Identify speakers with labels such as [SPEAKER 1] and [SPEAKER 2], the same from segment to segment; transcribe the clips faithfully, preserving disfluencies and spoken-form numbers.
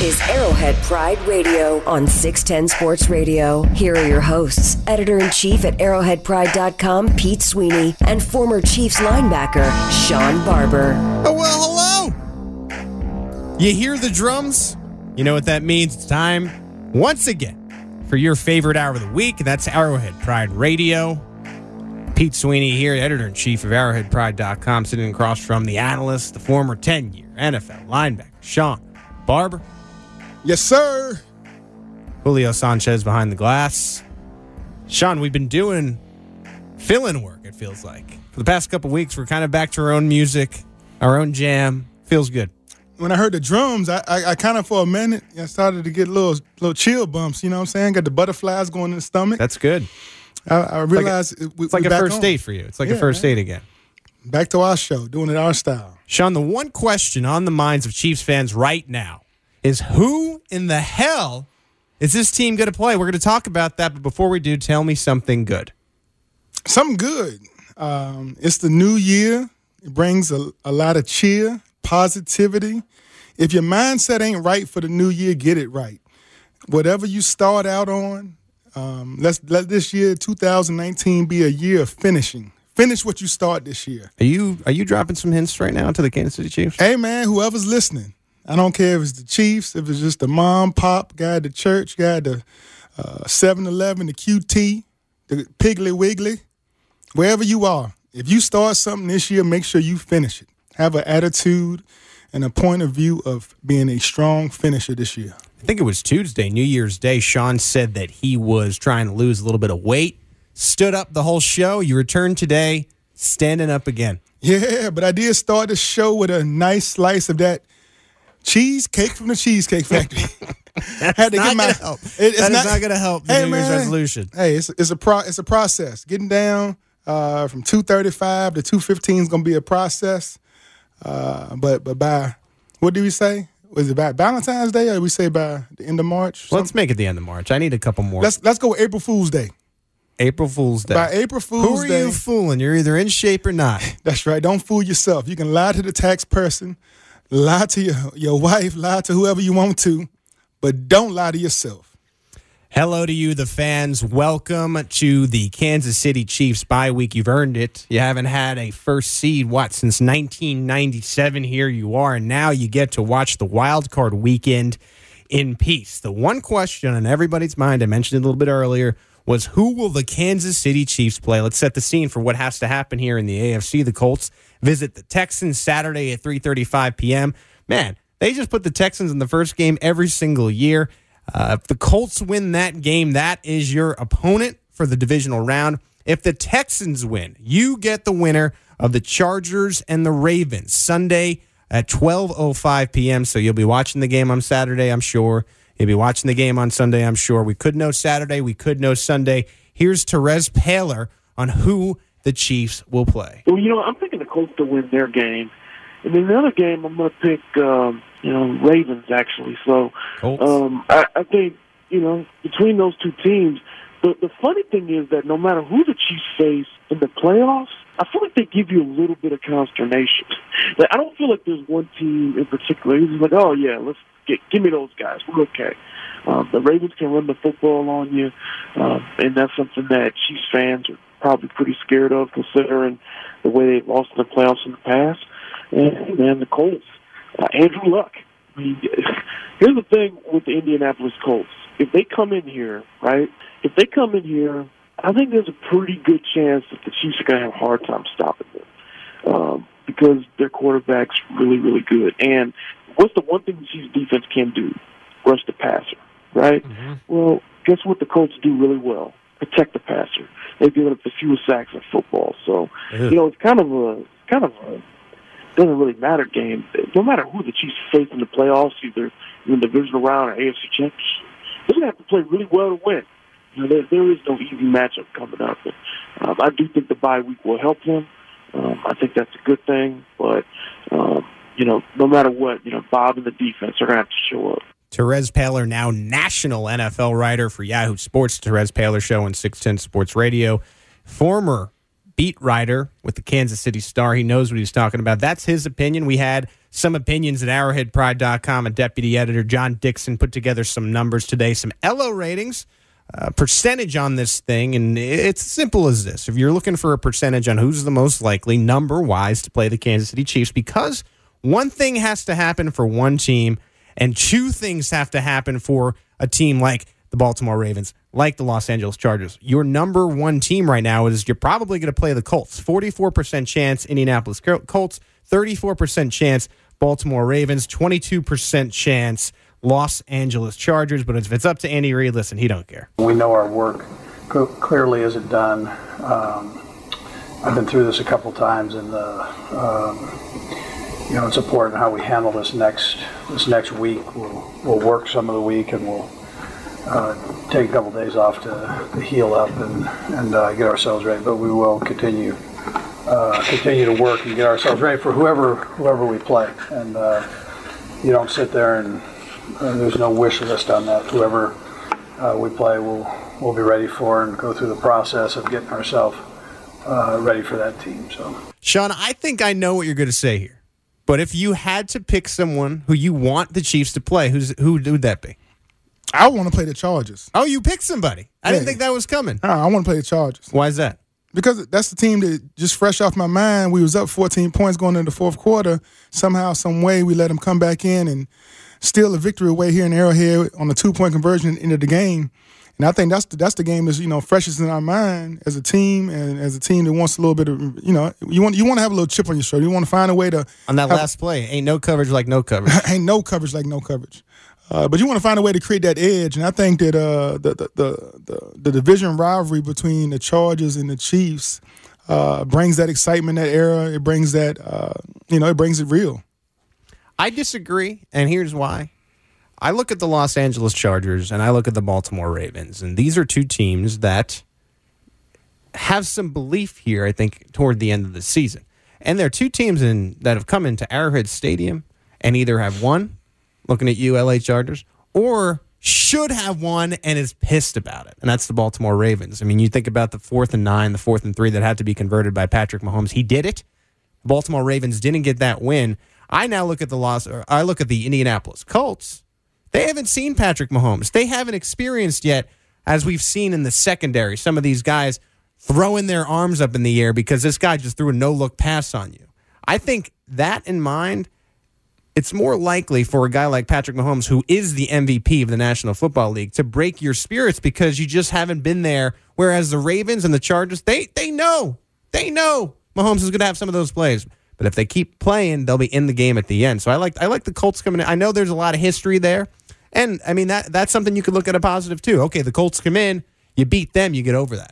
[SPEAKER 1] is Arrowhead Pride Radio on six ten Sports Radio. Here are your hosts, Editor-in-Chief at arrowhead pride dot com, Pete Sweeney, and former Chiefs linebacker, Sean Barber.
[SPEAKER 2] Oh, well, hello. You hear the drums? You know what that means. It's time, once again, for your favorite hour of the week, and that's Arrowhead Pride Radio. Pete Sweeney here, Editor-in-Chief of arrowhead pride dot com, sitting across from the analyst, the former ten-year N F L linebacker, Sean Barber.
[SPEAKER 3] Yes, sir.
[SPEAKER 2] Julio Sanchez behind the glass. Sean, we've been doing fill-in work, it feels like. For the past couple weeks, we're kind of back to our own music, our own jam. Feels good.
[SPEAKER 3] When I heard the drums, I, I, I kind of, for a minute, I started to get little little chill bumps, you know what I'm saying? Got the butterflies going in the stomach.
[SPEAKER 2] That's good.
[SPEAKER 3] I, I realized
[SPEAKER 2] it's like a,
[SPEAKER 3] it, we,
[SPEAKER 2] it's like
[SPEAKER 3] we
[SPEAKER 2] a
[SPEAKER 3] back
[SPEAKER 2] first
[SPEAKER 3] on.
[SPEAKER 2] date for you. It's like
[SPEAKER 3] Yeah,
[SPEAKER 2] a first
[SPEAKER 3] man.
[SPEAKER 2] date again.
[SPEAKER 3] Back to our show, doing it our style.
[SPEAKER 2] Sean, the one question on the minds of Chiefs fans right now is who in the hell is this team going to play? We're going to talk about that, but before we do, tell me something good.
[SPEAKER 3] Something good. Um, it's the new year. It brings a, a lot of cheer, positivity. If your mindset ain't right for the new year, get it right. Whatever you start out on, um, let's let this year, two thousand nineteen, be a year of finishing. Finish what you start this year.
[SPEAKER 2] Are you are you dropping some hints right now to the Kansas City Chiefs?
[SPEAKER 3] Hey, man, whoever's listening, I don't care if it's the Chiefs, if it's just the mom, pop, guy at the church, guy at the uh, seven eleven, the Q T, the Piggly Wiggly, wherever you are. If you start something this year, make sure you finish it. Have an attitude and a point of view of being a strong finisher this year.
[SPEAKER 2] I think it was Tuesday, New Year's Day. Sean said that he was trying to lose a little bit of weight, stood up the whole show. You returned today, standing up again.
[SPEAKER 3] Yeah, but I did start the show with a nice slice of that cheesecake from the Cheesecake Factory. Had to
[SPEAKER 2] not
[SPEAKER 3] get my.
[SPEAKER 2] gonna help.
[SPEAKER 3] It, it's
[SPEAKER 2] that
[SPEAKER 3] not,
[SPEAKER 2] is not going to help the
[SPEAKER 3] hey,
[SPEAKER 2] New Year's
[SPEAKER 3] man,
[SPEAKER 2] resolution.
[SPEAKER 3] Hey, it's it's a pro, it's a process. Getting down uh, from two thirty-five to two fifteen is going to be a process. Uh, but but by what do we say? Was it by Valentine's Day, or did we say by the end of March?
[SPEAKER 2] Let's make it the end of March. I need a couple more.
[SPEAKER 3] Let's let's go with April Fool's Day.
[SPEAKER 2] April Fool's Day.
[SPEAKER 3] By April Fool's
[SPEAKER 2] Who are
[SPEAKER 3] Day,
[SPEAKER 2] you fooling? You're either in shape or not.
[SPEAKER 3] That's right. Don't fool yourself. You can lie to the tax person, lie to your, your wife, lie to whoever you want to, but don't lie to yourself.
[SPEAKER 2] Hello to you, the fans. Welcome to the Kansas City Chiefs bye week. You've earned it. You haven't had a first seed, what, since nineteen ninety-seven. Here you are, and now you get to watch the wild card weekend in peace. The one question on everybody's mind, I mentioned it a little bit earlier, was who will the Kansas City Chiefs play? Let's set the scene for what has to happen here in the A F C. The Colts visit the Texans Saturday at three thirty-five p.m. Man, they just put the Texans in the first game every single year. Uh, if the Colts win that game, that is your opponent for the divisional round. If the Texans win, you get the winner of the Chargers and the Ravens Sunday at twelve oh five p.m. So you'll be watching the game on Saturday, I'm sure. You'll be watching the game on Sunday, I'm sure. We could know Saturday. We could know Sunday. Here's Terez Paylor on who the Chiefs will play.
[SPEAKER 4] Well, you know, I'm thinking the Colts to win their game. And then the other game, I'm going to pick, um, you know, Ravens, actually. So um, I, I think, you know, between those two teams, the, the funny thing is that no matter who the Chiefs face in the playoffs, I feel like they give you a little bit of consternation. Like, I don't feel like there's one team in particular who's like, oh, yeah, let's get, give me those guys. We're okay. Um, the Ravens can run the football on you, um, and that's something that Chiefs fans are probably pretty scared of, considering the way they've lost in the playoffs in the past. And, man, the Colts, uh, Andrew Luck. I mean, here's the thing with the Indianapolis Colts. If they come in here, right, if they come in here, I think there's a pretty good chance that the Chiefs are going to have a hard time stopping them um, because their quarterback's really, really good. And what's the one thing the Chiefs defense can do? Rush the passer, right? Mm-hmm. Well, guess what the Colts do really well? Protect the passer. They've given up the fewest sacks in football. So, Ew. you know, it's kind of a, kind of a, doesn't really matter game. No matter who the Chiefs face in the playoffs, either in the divisional round or A F C Championship, they're going to have to play really well to win. You know, there, there is no easy matchup coming up. And, um, I do think the bye week will help them. Um, I think that's a good thing. But, um, you know, no matter what, you know, Bob and the defense are going to have to show up.
[SPEAKER 2] Terez Paylor, now national N F L writer for Yahoo Sports, Terez Paylor Show on six ten Sports Radio. Former beat writer with the Kansas City Star. He knows what he's talking about. That's his opinion. We had some opinions at arrowhead pride dot com. A deputy editor, John Dixon, put together some numbers today, some L O ratings, uh, percentage on this thing, and it's simple as this. If you're looking for a percentage on who's the most likely, number-wise, to play the Kansas City Chiefs, because one thing has to happen for one team, and two things have to happen for a team like the Baltimore Ravens, like the Los Angeles Chargers. Your number one team right now is you're probably going to play the Colts. forty-four percent chance Indianapolis Colts, thirty-four percent chance Baltimore Ravens, twenty-two percent chance Los Angeles Chargers. But if it's up to Andy Reid, listen, he don't care.
[SPEAKER 5] We know our work clearly isn't done. Um, I've been through this a couple times, and the, um, you know, it's important how we handle this next this next week. We'll we'll work some of the week, and we'll uh, take a couple days off to, to heal up and and uh, get ourselves ready. But we will continue uh, continue to work and get ourselves ready for whoever whoever we play. And uh, you don't sit there and uh, there's no wish list on that. Whoever uh, we play, we'll we'll be ready for and go through the process of getting ourselves uh, ready for that team. So,
[SPEAKER 2] Sean, I think I know what you're going to say here. But if you had to pick someone who you want the Chiefs to play, who's who would that be?
[SPEAKER 3] I want to play the Chargers.
[SPEAKER 2] Oh, you picked somebody. I yeah. didn't think that was coming.
[SPEAKER 3] No, I want to play the Chargers.
[SPEAKER 2] Why is that?
[SPEAKER 3] Because that's the team that just fresh off my mind. We was up fourteen points going into the fourth quarter. Somehow, some way, we let them come back in and steal a victory away here in Arrowhead on a two-point conversion into the game. And I think that's the, that's the game that's, you know, freshest in our mind as a team and as a team that wants a little bit of, you know, you want you want to have a little chip on your shoulder. You want to find a way to
[SPEAKER 2] on that
[SPEAKER 3] have,
[SPEAKER 2] last play. Ain't no coverage like no coverage.
[SPEAKER 3] ain't no coverage like no coverage. Uh, but you want to find a way to create that edge, and I think that uh, the, the, the the the division rivalry between the Chargers and the Chiefs uh, brings that excitement, that era. It brings that, uh, you know, it brings it real.
[SPEAKER 2] I disagree, and here's why. I look at the Los Angeles Chargers and I look at the Baltimore Ravens, and these are two teams that have some belief here, I think, toward the end of the season. And they're two teams in, that have come into Arrowhead Stadium and either have won, looking at you, L A Chargers, or should have won and is pissed about it. And that's the Baltimore Ravens. I mean, you think about the fourth and nine, the fourth and three that had to be converted by Patrick Mahomes. He did it. Baltimore Ravens didn't get that win. I now look at the loss, or I look at the Indianapolis Colts. They haven't seen Patrick Mahomes. They haven't experienced yet, as we've seen in the secondary, some of these guys throwing their arms up in the air because this guy just threw a no-look pass on you. I think that in mind, it's more likely for a guy like Patrick Mahomes, who is the M V P of the National Football League, to break your spirits because you just haven't been there, whereas the Ravens and the Chargers, they they know. They know Mahomes is going to have some of those plays. But if they keep playing, they'll be in the game at the end. So I like I like the Colts coming in. I know there's a lot of history there. And, I mean, that that's something you could look at a positive, too. Okay, the Colts come in, you beat them, you get over that.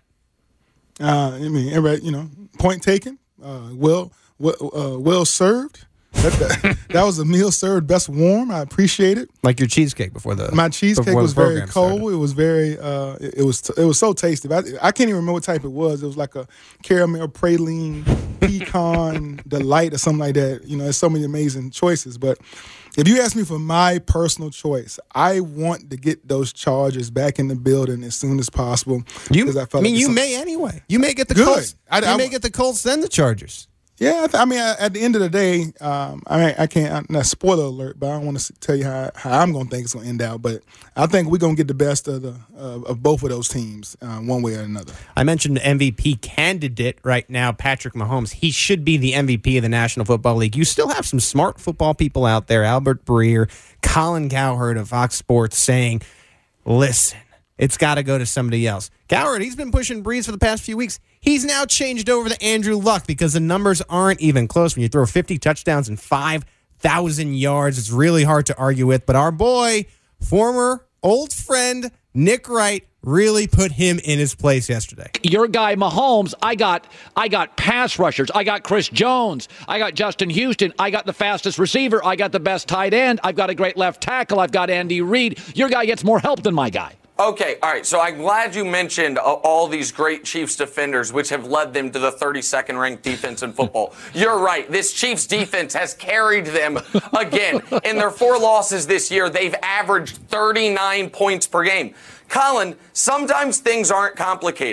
[SPEAKER 3] Uh, I mean, everybody, you know, point taken, uh, well, well, uh, well served. That, that, that was a meal served best warm. I appreciate it.
[SPEAKER 2] Like your cheesecake before the
[SPEAKER 3] My cheesecake was very cold.
[SPEAKER 2] Started.
[SPEAKER 3] It was very, uh, it, it was it was so tasty. I, I can't even remember what type it was. It was like a caramel praline pecan delight or something like that. You know, there's so many amazing choices. But if you ask me for my personal choice, I want to get those Chargers back in the building as soon as possible.
[SPEAKER 2] You, I,
[SPEAKER 3] I
[SPEAKER 2] mean,
[SPEAKER 3] like
[SPEAKER 2] you may anyway. You may get the
[SPEAKER 3] Good.
[SPEAKER 2] Colts.
[SPEAKER 3] I,
[SPEAKER 2] you
[SPEAKER 3] I,
[SPEAKER 2] may get the Colts, then the Chargers.
[SPEAKER 3] Yeah, I, th- I mean, at the end of the day, um, I mean, I can't. Not spoiler alert, but I don't want to tell you how, how I'm going to think it's going to end out. But I think we're going to get the best of the uh, of both of those teams, uh, one way or another.
[SPEAKER 2] I mentioned the M V P candidate right now, Patrick Mahomes. He should be the M V P of the National Football League. You still have some smart football people out there, Albert Breer, Colin Cowherd of Fox Sports, saying, "Listen, it's got to go to somebody else." Cowherd, he's been pushing Brees for the past few weeks. He's now changed over to Andrew Luck because the numbers aren't even close. When you throw fifty touchdowns and five thousand yards, it's really hard to argue with. But our boy, former old friend Nick Wright, really put him in his place yesterday.
[SPEAKER 6] Your guy Mahomes, I got I got pass rushers. I got Chris Jones. I got Justin Houston. I got the fastest receiver. I got the best tight end. I've got a great left tackle. I've got Andy Reid. Your guy gets more help than my guy.
[SPEAKER 7] Okay, all right, so I'm glad you mentioned all these great Chiefs defenders, which have led them to the thirty-second ranked defense in football. You're right. This Chiefs defense has carried them again. In their four losses this year, they've averaged thirty-nine points per game. Colin, sometimes things aren't complicated.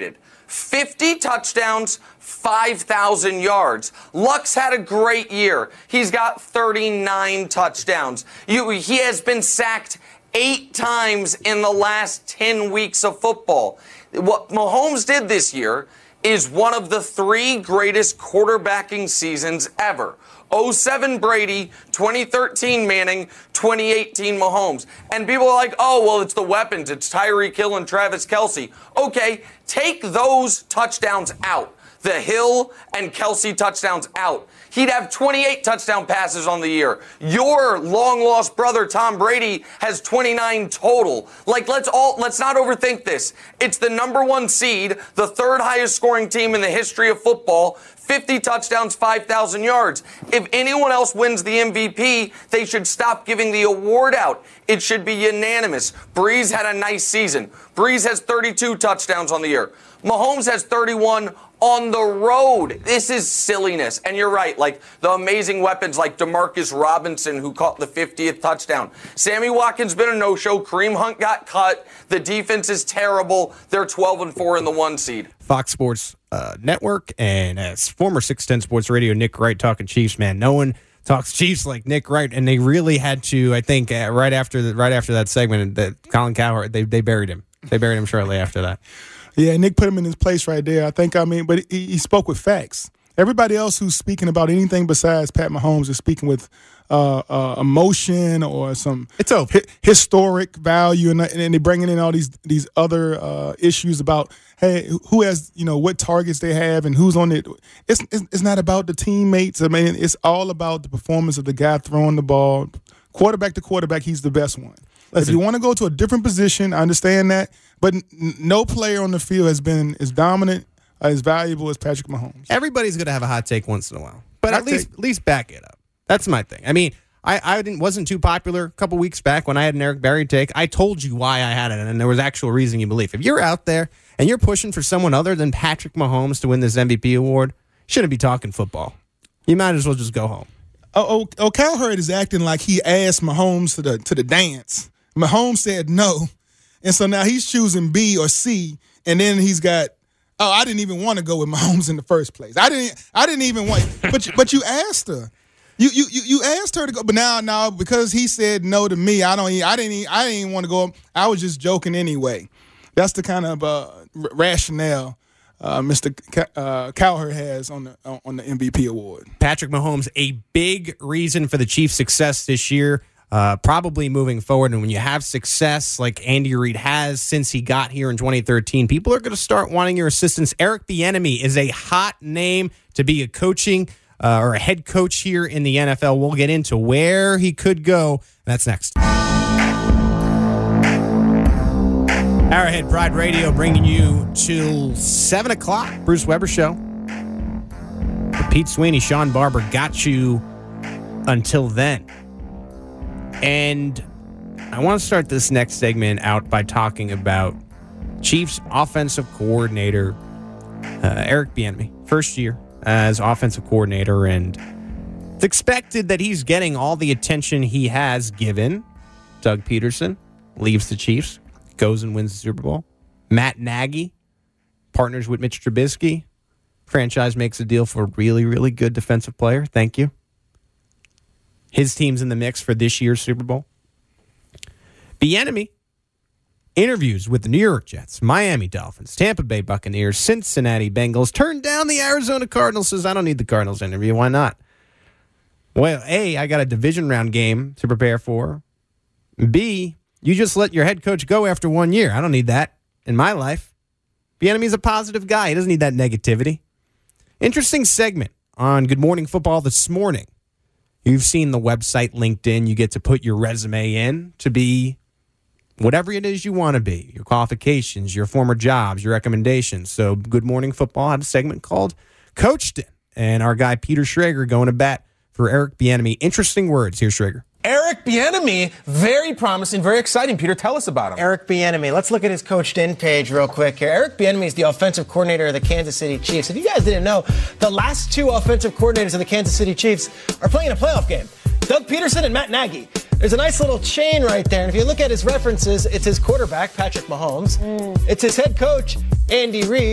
[SPEAKER 7] fifty touchdowns, five thousand yards. Luck's had a great year. He's got thirty-nine touchdowns. You, he has been sacked eight times in the last ten weeks of football. What Mahomes did this year is one of the three greatest quarterbacking seasons ever. oh seven Brady, twenty thirteen Manning, twenty eighteen Mahomes. And people are like, oh, well, it's the weapons. It's Tyreek Hill and Travis Kelce. Okay, take those touchdowns out. The Hill and Kelce touchdowns out. He'd have twenty-eight touchdown passes on the year. Your long-lost brother, Tom Brady, has twenty-nine total. Like, let's all let's not overthink this. It's the number one seed, the third highest scoring team in the history of football, fifty touchdowns, five thousand yards. If anyone else wins the M V P, they should stop giving the award out. It should be unanimous. Breeze had a nice season. Breeze has thirty-two touchdowns on the year. Mahomes has thirty-one on the road. This is silliness. And you're right, like the amazing weapons like Demarcus Robinson, who caught the fiftieth touchdown. Sammy Watkins been a no-show. Kareem Hunt got cut. The defense is terrible. They're twelve and four in the one seed.
[SPEAKER 2] Fox Sports uh, Network, and as former six ten Sports Radio, Nick Wright talking Chiefs, man. No one talks Chiefs like Nick Wright, and they really had to, I think, uh, right after the, right after that segment, that Colin Cowherd, they, they buried him. They buried him shortly after that.
[SPEAKER 3] Yeah, Nick put him in his place right there. I think, I mean, but he, he spoke with facts. Everybody else who's speaking about anything besides Pat Mahomes is speaking with uh, uh, emotion or some
[SPEAKER 2] it's over.
[SPEAKER 3] Hi- historic value, and, and they're bringing in all these these other uh, issues about, hey, who has, you know, what targets they have and who's on it. It's, it's it's not about the teammates. I mean, it's all about the performance of the guy throwing the ball. Quarterback to quarterback, he's the best one. Listen, if you want to go to a different position, I understand that, but n- no player on the field has been as dominant, uh, as valuable as Patrick Mahomes.
[SPEAKER 2] Everybody's going to have a hot take once in a while, but
[SPEAKER 3] Hot
[SPEAKER 2] at least
[SPEAKER 3] take.
[SPEAKER 2] at least back it up. That's my thing. I mean, I, I didn't wasn't too popular a couple weeks back when I had an Eric Berry take. I told you why I had it, and there was actual reason you believe. If you're out there and you're pushing for someone other than Patrick Mahomes to win this M V P award, you shouldn't be talking football. You might as well just go home.
[SPEAKER 3] Oh, oh, oh Cowherd is acting like he asked Mahomes to the to the dance. Mahomes said no, and so now he's choosing B or C, and then he's got, oh, I didn't even want to go with Mahomes in the first place. I didn't. I didn't even want. But you, but you asked her. You you you you asked her to go, but now now because he said no to me, I don't. I didn't. I didn't even want to go. I was just joking anyway. That's the kind of uh, r- rationale uh, Mister C- uh, Cowherd has on the on the M V P award.
[SPEAKER 2] Patrick Mahomes, a big reason for the Chiefs' success this year. Uh, probably moving forward, and when you have success like Andy Reid has since he got here in twenty thirteen, people are going to start wanting your assistance. Eric Bieniemy is a hot name to be a coaching uh, or a head coach here in the N F L. We'll get into where he could go. That's next. Arrowhead Pride Radio bringing you till seven o'clock. Bruce Weber Show. Pete Sweeney, Sean Barber got you until then. And I want to start this next segment out by talking about Chiefs offensive coordinator uh, Eric Bieniemy, first year as offensive coordinator, and it's expected that he's getting all the attention he has given. Doug Peterson leaves the Chiefs, goes and wins the Super Bowl. Matt Nagy partners with Mitch Trubisky. Franchise makes a deal for a really, really good defensive player. Thank you. His team's in the mix for this year's Super Bowl. Bieniemy interviews with the New York Jets, Miami Dolphins, Tampa Bay Buccaneers, Cincinnati Bengals, turned down the Arizona Cardinals, says, I don't need the Cardinals interview. Why not? Well, A, I got a division round game to prepare for. B, you just let your head coach go after one year. I don't need that in my life. Bieniemy's a positive guy. He doesn't need that negativity. Interesting segment on Good Morning Football this morning. You've seen the website, LinkedIn. You get to put your resume in to be whatever it is you want to be, your qualifications, your former jobs, your recommendations. So Good Morning Football had a segment called Coached It, and our guy Peter Schrager going to bat for Eric Bieniemy. Interesting words. Here's Schrager.
[SPEAKER 8] Eric Bieniemy, very promising, very exciting. Peter, tell us about him.
[SPEAKER 9] Eric Bieniemy. Let's look at his Coached In page real quick here. Eric Bieniemy is the offensive coordinator of the Kansas City Chiefs. If you guys didn't know, the last two offensive coordinators of the Kansas City Chiefs are playing a playoff game. Doug Peterson and Matt Nagy. There's a nice little chain right there. And if you look at his references, it's his quarterback, Patrick Mahomes. Mm. It's his head coach, Andy Reid. And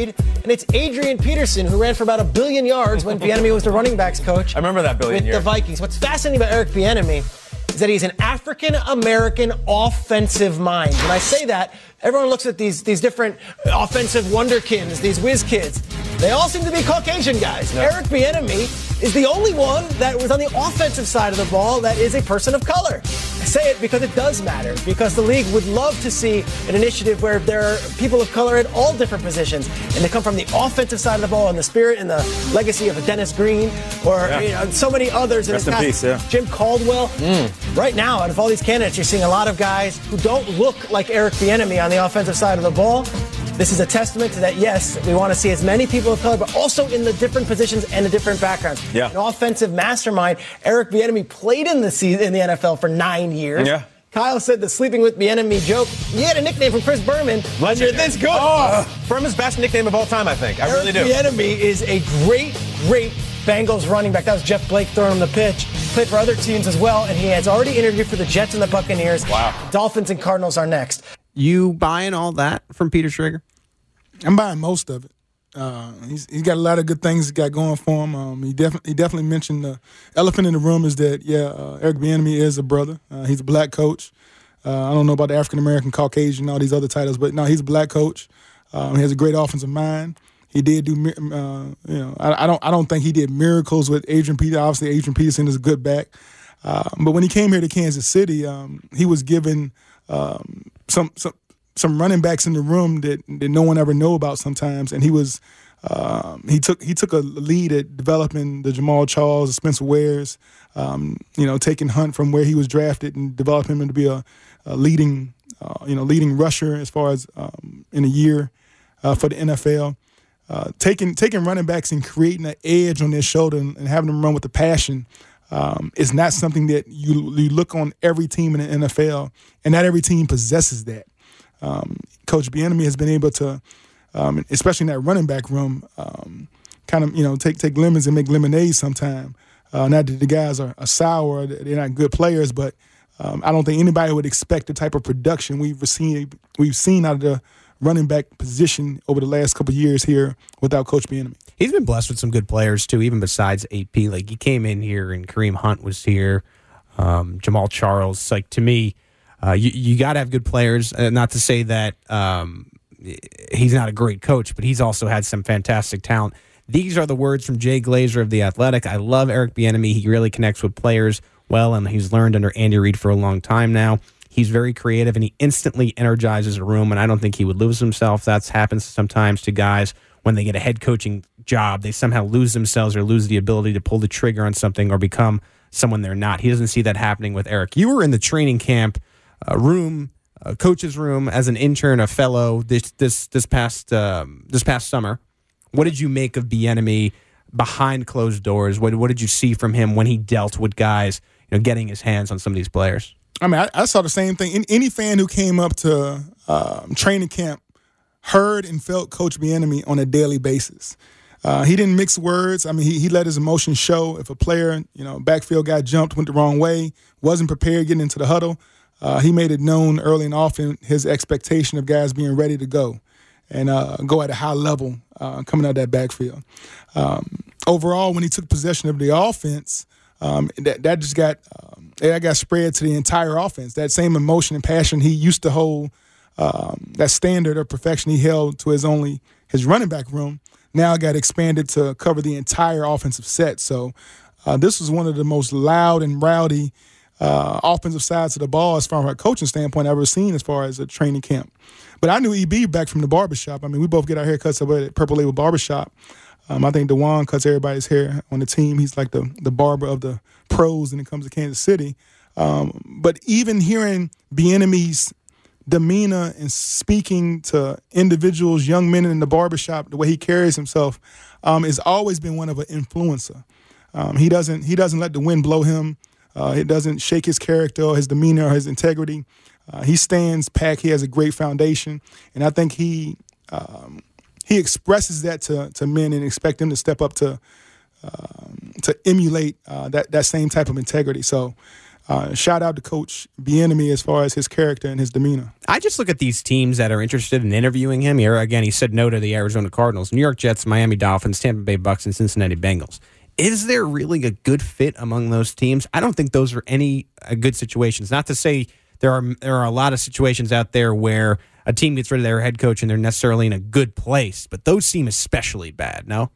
[SPEAKER 9] And it's Adrian Peterson, who ran for about a billion yards when Bieniemy was the running backs coach.
[SPEAKER 8] I remember that billion
[SPEAKER 9] with
[SPEAKER 8] years.
[SPEAKER 9] the Vikings. What's fascinating about Eric Bieniemy is that he's an African-American offensive mind. When I say that, everyone looks at these, these different offensive wonderkins, these whiz kids. They all seem to be Caucasian guys. Yep. Eric Bieniemy is the only one that was on the offensive side of the ball that is a person of color. I say it because it does matter, because the league would love to see an initiative where there are people of color at all different positions, and they come from the offensive side of the ball, and the spirit and the legacy of a Dennis Green or yeah. you know, so many others.
[SPEAKER 10] Rest in peace, yeah.
[SPEAKER 9] Jim Caldwell. Mm. Right now, out of all these candidates, you're seeing a lot of guys who don't look like Eric Bieniemy on the offensive side of the ball. This is a testament to that, yes, we want to see as many people of color, but also in the different positions and the different backgrounds.
[SPEAKER 10] Yeah.
[SPEAKER 9] An offensive mastermind. Eric Bieniemy played in the season, in the N F L for nine years.
[SPEAKER 10] Yeah.
[SPEAKER 9] Kyle said the sleeping with Bieniemy joke. He had a nickname from Chris Berman. When you're this good.
[SPEAKER 8] Oh, Berman's best nickname of all time, I think. I
[SPEAKER 9] Eric
[SPEAKER 8] really do.
[SPEAKER 9] Bieniemy is a great, great Bengals running back. That was Jeff Blake throwing him the pitch. Played for other teams as well, and he has already interviewed for the Jets and the Buccaneers.
[SPEAKER 10] Wow.
[SPEAKER 9] Dolphins and Cardinals are next.
[SPEAKER 2] You buying all that from Peter Schrager?
[SPEAKER 3] I'm buying most of it. Uh, he's he's got a lot of good things he's got going for him. Um, he definitely he definitely mentioned the elephant in the room is that yeah, uh, Eric Bieniemy is a brother. Uh, he's a black coach. Uh, I don't know about the African American, Caucasian, all these other titles, but no, he's a black coach. Um, he has a great offensive mind. He did do, uh, you know, I, I don't I don't think he did miracles with Adrian Peterson. Obviously, Adrian Peterson is a good back, uh, but when he came here to Kansas City, um, he was given um, some some. some running backs in the room that, that no one ever know about sometimes, and he was um, he took he took a lead at developing the Jamal Charles, the Spencer Wares, um, you know, taking Hunt from where he was drafted and developing him to be a, a leading uh, you know leading rusher as far as um, in a year uh, for the N F L. Uh, taking taking running backs and creating an edge on their shoulder and, and having them run with the passion um, is not something that you you look on every team in the N F L, and not every team possesses that. Um, Coach Bieniemy has been able to, um, especially in that running back room, um, kind of you know take take lemons and make lemonade sometime. Uh, not that the guys are, are sour, they're not good players, but um, I don't think anybody would expect the type of production we've seen we've seen out of the running back position over the last couple of years here without Coach Bieniemy.
[SPEAKER 2] He's been blessed with some good players too, even besides A P. Like he came in here and Kareem Hunt was here, um, Jamal Charles. Like to me. Uh, you you got to have good players. Uh, not to say that um, he's not a great coach, but he's also had some fantastic talent. These are the words from Jay Glazer of The Athletic. I love Eric Bieniemy. He really connects with players well, and he's learned under Andy Reid for a long time now. He's very creative, and he instantly energizes a room, and I don't think he would lose himself. That happens sometimes to guys when they get a head coaching job. They somehow lose themselves or lose the ability to pull the trigger on something or become someone they're not. He doesn't see that happening with Eric. You were in the training camp A room, a coach's room, as an intern, a fellow this this this past um, this past summer. What did you make of Bieniemy behind closed doors? What what did you see from him when he dealt with guys, you know, getting his hands on some of these players?
[SPEAKER 3] I mean, I, I saw the same thing. Any fan who came up to um, training camp heard and felt Coach Bieniemy on a daily basis. Uh, he didn't mix words. I mean, he he let his emotions show. If a player, you know, backfield guy jumped, went the wrong way, wasn't prepared getting into the huddle. Uh, he made it known early and often his expectation of guys being ready to go and uh, go at a high level uh, coming out of that backfield. Um, overall, when he took possession of the offense, um, that, that just got um, that got spread to the entire offense. That same emotion and passion he used to hold, um, that standard of perfection he held to his only his running back room, now got expanded to cover the entire offensive set. So uh, this was one of the most loud and rowdy Uh, offensive sides of the ball as far as a coaching standpoint I've ever seen as far as a training camp. But I knew E B back from the barbershop. I mean, we both get our haircuts up at Purple Label Barbershop. Um, I think DeJuan cuts everybody's hair on the team. He's like the, the barber of the pros when it comes to Kansas City. Um, but even hearing Bieniemy's demeanor and speaking to individuals, young men in the barbershop, the way he carries himself, um, has always been one of an influencer. Um, he doesn't he doesn't let the wind blow him. Uh, it doesn't shake his character or his demeanor or his integrity. Uh, he stands packed. He has a great foundation. And I think he um, he expresses that to, to men and expect them to step up to um, to emulate uh, that, that same type of integrity. So uh, shout out to Coach Bieniemy as far as his character and his demeanor.
[SPEAKER 2] I just look at these teams that are interested in interviewing him. Here again, he said no to the Arizona Cardinals, New York Jets, Miami Dolphins, Tampa Bay Bucks, and Cincinnati Bengals. Is there really a good fit among those teams? I don't think those are any uh, good situations. Not to say there are there are a lot of situations out there where a team gets rid of their head coach and they're necessarily in a good place, but those seem especially bad, no?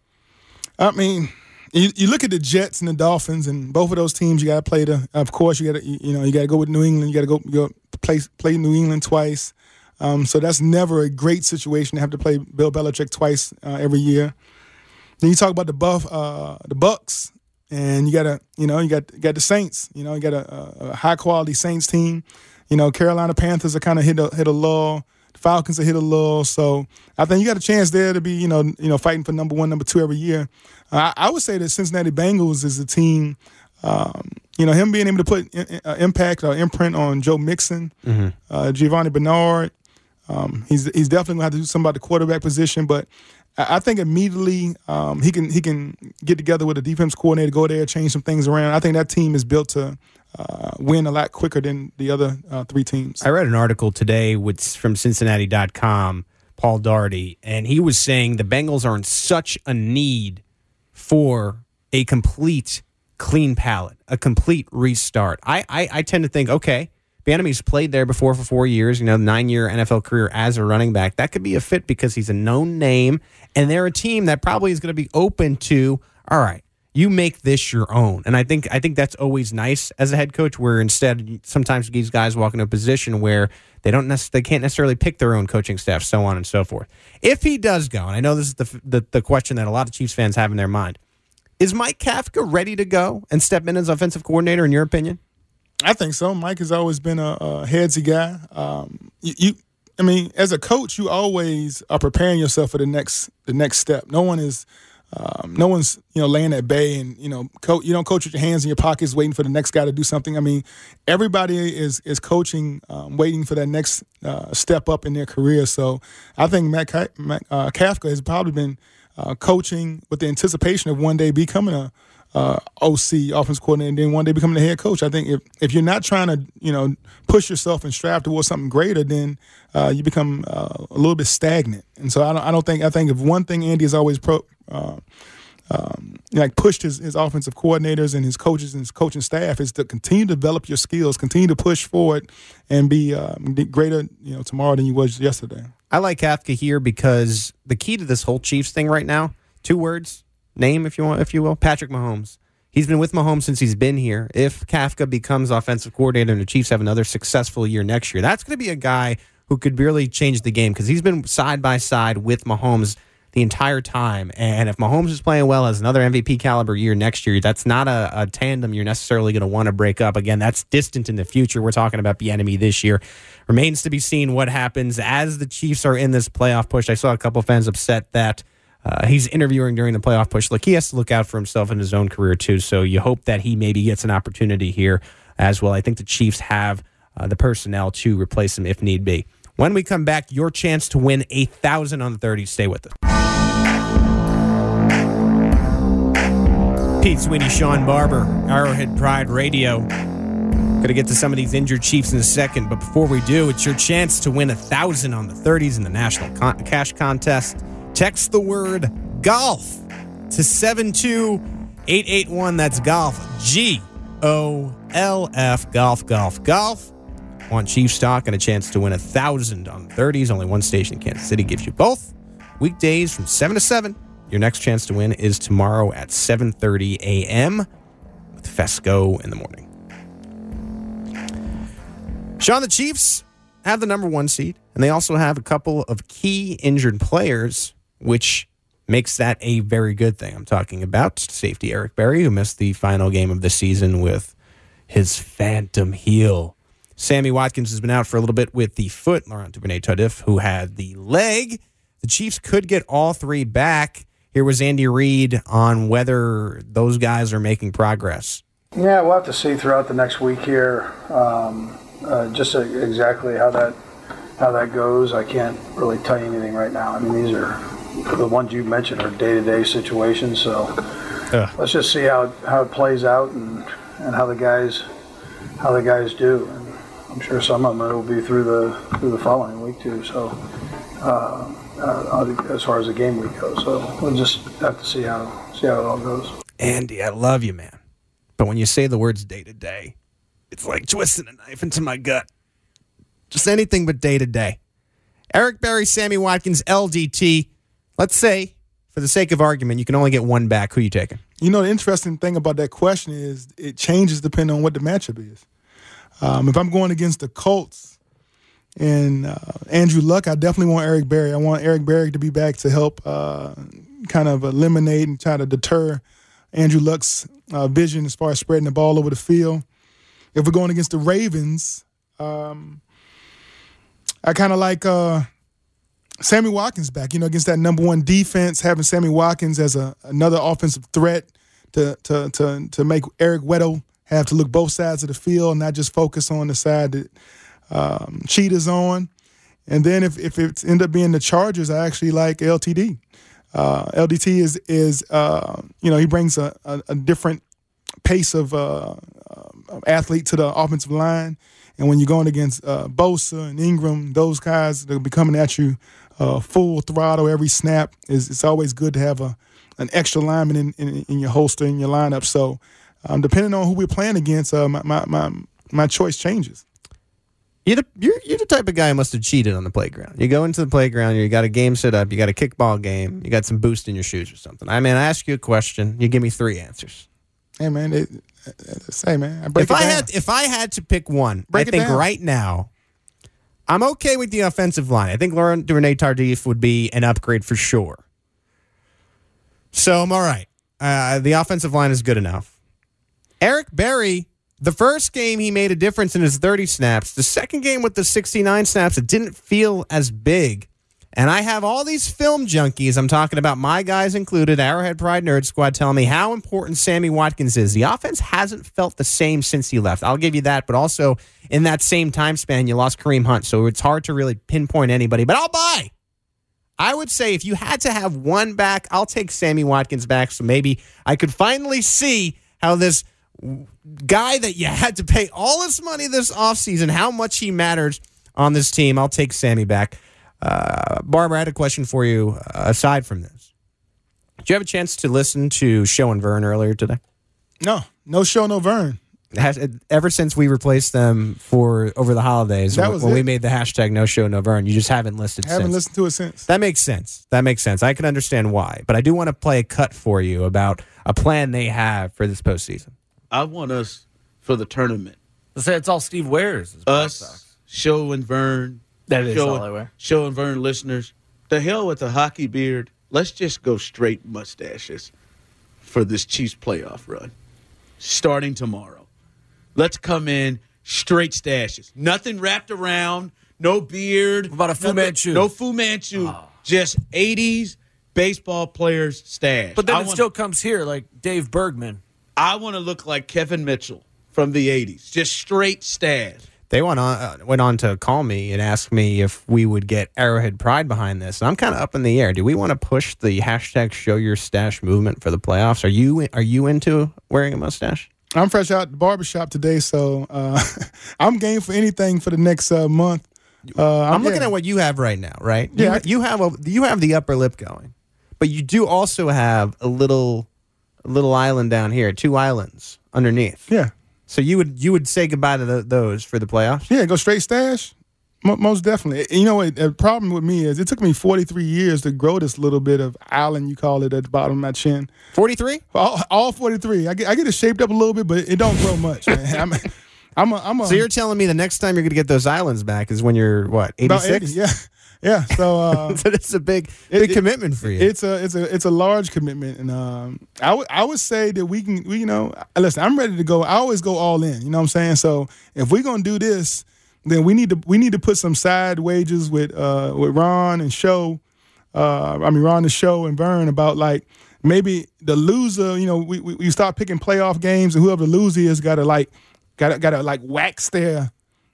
[SPEAKER 3] I mean, you, you look at the Jets and the Dolphins, and both of those teams you got to play the. Of course, you got to you know you got to go with New England. You got to go, go play play New England twice. Um, so that's never a great situation to have to play Bill Belichick twice uh, every year. Then you talk about the Buff, uh, the Bucks, and you got to you know you got got the Saints. You know you got a, a high quality Saints team. You know Carolina Panthers are kind of hit a hit a lull. The Falcons are hit a lull. So I think you got a chance there to be you know you know fighting for number one, number two every year. Uh, I, I would say that Cincinnati Bengals is a team. Um, you know him being able to put in, uh, impact or imprint on Joe Mixon, mm-hmm. uh, Giovanni Bernard. Um, he's he's definitely gonna have to do something about the quarterback position, but I think immediately um, he can he can get together with a defense coordinator, go there, change some things around. I think that team is built to uh, win a lot quicker than the other uh, three teams.
[SPEAKER 2] I read an article today with, from Cincinnati dot com, Paul Daugherty, and he was saying the Bengals are in such a need for a complete clean palette, a complete restart. I, I, I tend to think, okay, Bieniemy's played there before for four years, you know, nine-year N F L career as a running back. That could be a fit because he's a known name, and they're a team that probably is going to be open to, all right, you make this your own. And I think I think that's always nice as a head coach, where instead sometimes these guys walk into a position where they don't nec- they can't necessarily pick their own coaching staff, so on and so forth. If he does go, and I know this is the the, the question that a lot of Chiefs fans have in their mind, is Mike Kafka ready to go and step in as offensive coordinator, in your opinion?
[SPEAKER 3] I think so. Mike has always been a, a headsy guy. Um, you, you, I mean, as a coach, you always are preparing yourself for the next the next step. No one is, um, no one's you know laying at bay and you know co- you don't coach with your hands in your pockets waiting for the next guy to do something. I mean, everybody is is coaching, um, waiting for that next uh, step up in their career. So I think Matt, Ka- Matt uh, Kafka has probably been uh, coaching with the anticipation of one day becoming a Uh, O C, offense coordinator, and then one day becoming the head coach. I think if, if you're not trying to, you know, push yourself and strive towards something greater, then uh, you become uh, a little bit stagnant. And so I don't, I don't think, I think if one thing Andy has always pro, uh, um, like pushed his, his offensive coordinators and his coaches and his coaching staff is to continue to develop your skills, continue to push forward, and be uh, greater, you know, tomorrow than you was yesterday.
[SPEAKER 2] I like Kafka here because the key to this whole Chiefs thing right now, two words. Name, if you want, if you will, Patrick Mahomes. He's been with Mahomes since he's been here. If Kafka becomes offensive coordinator and the Chiefs have another successful year next year, that's going to be a guy who could really change the game because he's been side by side with Mahomes the entire time. And if Mahomes is playing well as another M V P caliber year next year, that's not a, a tandem you're necessarily going to want to break up. Again, that's distant in the future. We're talking about Bieniemy this year. Remains to be seen what happens as the Chiefs are in this playoff push. I saw a couple fans upset that Uh, he's interviewing during the playoff push. Look, he has to look out for himself in his own career, too. So you hope that he maybe gets an opportunity here as well. I think the Chiefs have uh, the personnel to replace him if need be. When we come back, your chance to win a thousand on the thirty. Stay with us. Pete Sweeney, Sean Barber, Arrowhead Pride Radio. Going to get to some of these injured Chiefs in a second, but before we do, it's your chance to win a thousand on the thirties in the National Con- Cash Contest. Text the word golf to seven two eight eight one. That's golf. G O L F. Golf, golf, golf. Want Chiefs talk and a chance to win a thousand on the thirties. Only one station in Kansas City gives you both. Weekdays from seven to seven. Your next chance to win is tomorrow at seven thirty a.m. with Fesco in the morning. Sean, the Chiefs have the number one seed, and they also have a couple of key injured players, which makes that a very good thing. I'm talking about safety Eric Berry, who missed the final game of the season with his phantom heel. Sammy Watkins has been out for a little bit with the foot. Laurent Duvernay-Tardif, who had the leg. The Chiefs could get all three back. Here was Andy Reid on whether those guys are making progress.
[SPEAKER 5] Yeah, we'll have to see throughout the next week here um, uh, just uh, exactly how that how that goes. I can't really tell you anything right now. I mean, these are the ones you mentioned are day-to-day situations, so uh. let's just see how it, how it plays out and, and how the guys how the guys do, and I'm sure some of them will be through the through the following week too. So, uh, uh, as far as the game week goes, so we'll just have to see how see how it all goes.
[SPEAKER 2] Andy, I love you, man, but when you say the words day to day, it's like twisting a knife into my gut. Just anything but day to day. Eric Berry, Sammy Watkins, L D T. Let's say, for the sake of argument, you can only get one back. Who are you taking?
[SPEAKER 3] You know, the interesting thing about that question is it changes depending on what the matchup is. Um, if I'm going against the Colts and uh, Andrew Luck, I definitely want Eric Berry. I want Eric Berry to be back to help uh, kind of eliminate and try to deter Andrew Luck's uh, vision as far as spreading the ball over the field. If we're going against the Ravens, um, I kind of like uh, Sammy Watkins back, you know, against that number one defense, having Sammy Watkins as a, another offensive threat to to to to make Eric Weddle have to look both sides of the field, not just focus on the side that um, Cheetah's on. And then if, if it ends up being the Chargers, I actually like L T D. Uh, L D T is, is uh, you know, he brings a, a, a different pace of uh, uh, athlete to the offensive line. And when you're going against uh, Bosa and Ingram, those guys that will be coming at you uh, full throttle every snap, is it's always good to have a an extra lineman in, in, in your holster, in your lineup. So um, depending on who we're playing against, uh, my, my my my choice changes.
[SPEAKER 2] You're the, you're, you're the type of guy who must have cheated on the playground. You go into the playground, you got a game set up, you got a kickball game, you got some boost in your shoes or something. I mean, I ask you a question, you give me three answers.
[SPEAKER 3] Hey, man, it, say, man, I break
[SPEAKER 2] if
[SPEAKER 3] it
[SPEAKER 2] I
[SPEAKER 3] down.
[SPEAKER 2] had if I had to pick one,
[SPEAKER 3] Break
[SPEAKER 2] I
[SPEAKER 3] it
[SPEAKER 2] think
[SPEAKER 3] down.
[SPEAKER 2] right now, I'm okay with the offensive line. I think Laurent Duvernay Tardif would be an upgrade for sure. So I'm all right. Uh, the offensive line is good enough. Eric Berry, the first game he made a difference in his thirty snaps. The second game with the sixty-nine snaps, it didn't feel as big. And I have all these film junkies, I'm talking about my guys included, Arrowhead Pride Nerd Squad, telling me how important Sammy Watkins is. The offense hasn't felt the same since he left. I'll give you that, but also in that same time span, you lost Kareem Hunt, so it's hard to really pinpoint anybody. But I'll buy. I would say if you had to have one back, I'll take Sammy Watkins back, so maybe I could finally see how this guy that you had to pay all this money this offseason, how much he matters on this team. I'll take Sammy back. Uh, Barbara, I had a question for you uh, aside from this. Did you have a chance to listen to Show and Vern earlier today?
[SPEAKER 3] No, no Show, no Vern.
[SPEAKER 2] Has, ever since we replaced them for over the holidays,
[SPEAKER 3] That
[SPEAKER 2] when,
[SPEAKER 3] was
[SPEAKER 2] when
[SPEAKER 3] it.
[SPEAKER 2] we made the hashtag No Show, No Vern, you just haven't listed
[SPEAKER 3] I haven't
[SPEAKER 2] since.
[SPEAKER 3] listened to it since.
[SPEAKER 2] That makes sense. That makes sense. I can understand why. But I do want to play a cut for you about a plan they have for this postseason.
[SPEAKER 10] I want us for the tournament.
[SPEAKER 11] Let's say it's all Steve wears. is Black
[SPEAKER 10] Us,
[SPEAKER 11] Sox.
[SPEAKER 10] Show and Vern.
[SPEAKER 11] That is
[SPEAKER 10] Show,
[SPEAKER 11] all I wear.
[SPEAKER 10] Show and Vern listeners. The hell with the hockey beard. Let's just go straight mustaches for this Chiefs playoff run. Starting tomorrow. Let's come in straight stashes. Nothing wrapped around. No beard.
[SPEAKER 11] What about a Fu
[SPEAKER 10] nothing-
[SPEAKER 11] Manchu?
[SPEAKER 10] No Fu Manchu.
[SPEAKER 11] Oh.
[SPEAKER 10] Just eighties baseball players stash.
[SPEAKER 11] But then
[SPEAKER 10] I
[SPEAKER 11] it
[SPEAKER 10] wanna-
[SPEAKER 11] still comes here like Dave Bergman.
[SPEAKER 10] I want to look like Kevin Mitchell from the eighties. Just straight stash.
[SPEAKER 2] They went on uh, went on to call me and ask me if we would get Arrowhead Pride behind this. And I'm kind of up in the air. Do we want to push the hashtag Show Your Stash movement for the playoffs? Are you are you into wearing a mustache?
[SPEAKER 3] I'm fresh out the barbershop today, so uh, I'm game for anything for the next uh, month. Uh,
[SPEAKER 2] I'm looking
[SPEAKER 3] yeah.
[SPEAKER 2] at what you have right now, right?
[SPEAKER 3] Yeah,
[SPEAKER 2] you, you
[SPEAKER 3] I-
[SPEAKER 2] have a you have the upper lip going, but you do also have a little a little island down here, two islands underneath.
[SPEAKER 3] Yeah.
[SPEAKER 2] So you would you would say goodbye to the, those for the playoffs?
[SPEAKER 3] Yeah, go straight stash. Mo- most definitely. You know what? The problem with me is it took me forty-three years to grow this little bit of island, you call it, at the bottom of my chin.
[SPEAKER 2] forty-three?
[SPEAKER 3] All, all forty-three. I get, I get it shaped up a little bit, but it don't grow much, man. I'm, I'm a, I'm a,
[SPEAKER 2] So you're telling me the next time you're going to get those islands back is when you're what,
[SPEAKER 3] about
[SPEAKER 2] eighty-six?
[SPEAKER 3] eighty, yeah. Yeah, so uh,
[SPEAKER 2] So it's a big
[SPEAKER 3] It-
[SPEAKER 2] big
[SPEAKER 3] it-
[SPEAKER 2] commitment for you.
[SPEAKER 3] It's a it's a it's a large commitment, and um, I would I would say that we can we you know listen. I'm ready to go. I always go all in. You know what I'm saying? So if we're gonna do this, then we need to we need to put some side wages with uh with Ron and Show. Uh, I mean Ron and Show and Vern about like maybe the loser. You know, we we, we start picking playoff games, and whoever the loser is got to like got to got to like wax their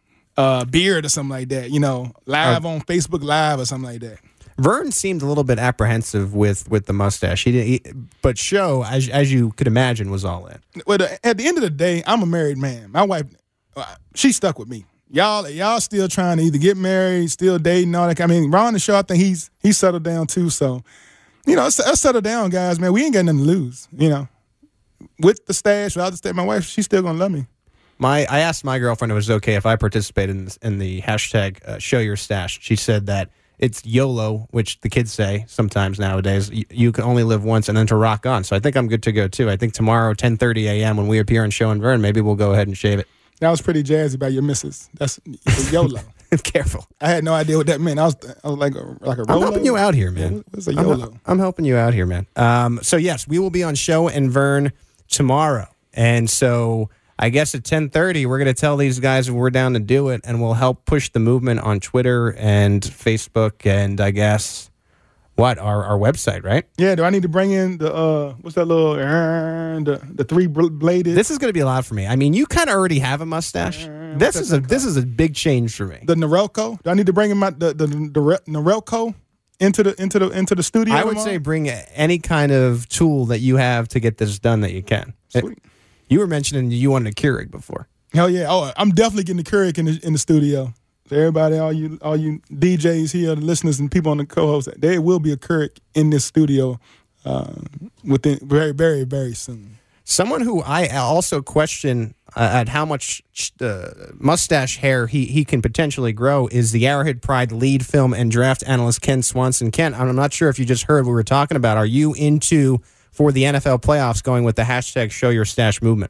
[SPEAKER 3] uh, beard or something like that. You know, live on Facebook Live or something like that.
[SPEAKER 2] Vern seemed a little bit apprehensive with, with the mustache. He didn't, he, but Show, as as you could imagine, was all in.
[SPEAKER 3] Well, the, at the end of the day, I'm a married man. My wife she stuck with me. Y'all, y'all still trying to either get married, still dating, all that. I mean, Ron and Shaw, I think he's he's settled down too. So, you know, let's, let's settle down, guys. Man, we ain't got nothing to lose. You know, with the stash, without the stash, my wife, she's still gonna love me.
[SPEAKER 2] My, I asked my girlfriend if it was okay if I participated in, this, in the hashtag uh, Show Your Stash. She said that it's YOLO, which the kids say sometimes nowadays. You, you can only live once, and then to rock on. So I think I'm good to go too. I think tomorrow, ten thirty a.m. when we appear on Show and Vern, maybe we'll go ahead and shave it.
[SPEAKER 3] That was pretty jazzy about your missus. That's YOLO.
[SPEAKER 2] Careful.
[SPEAKER 3] I had no idea what that meant. I was, I was like a, like a Rolo.
[SPEAKER 2] I'm helping you out here, man.
[SPEAKER 3] What's a YOLO?
[SPEAKER 2] I'm, I'm helping you out here, man. Um, so, yes, we will be on Show and Vern tomorrow. And so I guess at ten thirty, we're going to tell these guys we're down to do it, and we'll help push the movement on Twitter and Facebook and, I guess, what, our, our website, right?
[SPEAKER 3] Yeah, do I need to bring in the, uh, what's that little, uh, the, the three-bladed?
[SPEAKER 2] This is going to be a lot for me. I mean, you kind of already have a mustache. Uh, this is a this is a big change for me.
[SPEAKER 3] The Norelco? Do I need to bring in my, the, the, the Norelco into the, into the, into the studio
[SPEAKER 2] I would
[SPEAKER 3] tomorrow?
[SPEAKER 2] say bring any kind of tool that you have to get this done that you can.
[SPEAKER 3] Sweet.
[SPEAKER 2] It, you were mentioning you wanted a Keurig before.
[SPEAKER 3] Hell yeah. Oh, I'm definitely getting the Keurig in the, in the studio. So everybody, all you all you D Js here, the listeners and people on the co-host, there will be a Keurig in this studio uh, within very, very, very soon.
[SPEAKER 2] Someone who I also question uh, at how much uh, mustache hair he, he can potentially grow is the Arrowhead Pride lead film and draft analyst Ken Swanson. Ken, I'm not sure if you just heard what we were talking about. Are you into, for the N F L playoffs, going with the hashtag Show Your Stash movement?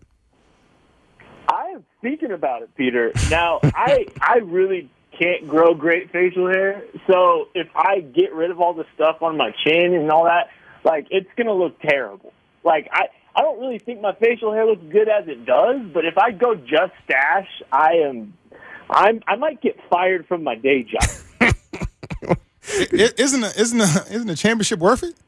[SPEAKER 12] I am thinking about it, Peter. Now, I I really can't grow great facial hair, so if I get rid of all the stuff on my chin and all that, like, it's going to look terrible. Like, I, I don't really think my facial hair looks good as it does, but if I go just stash, I am, I'm, I might get fired from my day job.
[SPEAKER 3] isn't a, isn't a, isn't a championship worth it?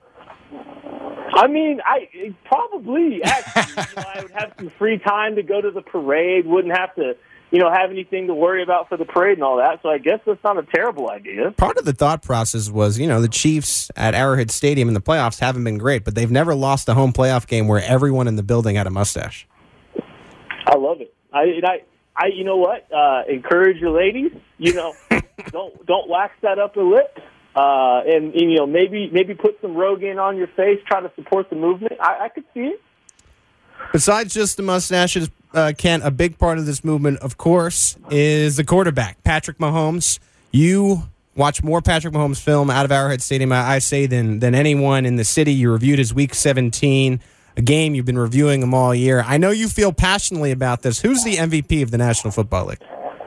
[SPEAKER 12] I mean, I probably, actually, you know, I would have some free time to go to the parade, wouldn't have to, you know, have anything to worry about for the parade and all that. So I guess that's not a terrible idea.
[SPEAKER 2] Part of the thought process was, you know, the Chiefs at Arrowhead Stadium in the playoffs haven't been great, but they've never lost a home playoff game where everyone in the building had a mustache.
[SPEAKER 12] I love it. I, and I, I, you know what? Uh, encourage your ladies. You know, don't don't wax that upper lip. Uh, and, and you know, maybe maybe put some Rogaine on your face. Try to support the movement. I, I could see it.
[SPEAKER 2] Besides just the mustaches, uh, Kent, a big part of this movement, of course, is the quarterback, Patrick Mahomes. You watch more Patrick Mahomes film out of Arrowhead Stadium, I say, than than anyone in the city. You reviewed his Week seventeen, a game you've been reviewing him all year. I know you feel passionately about this. Who's the M V P of the National Football League?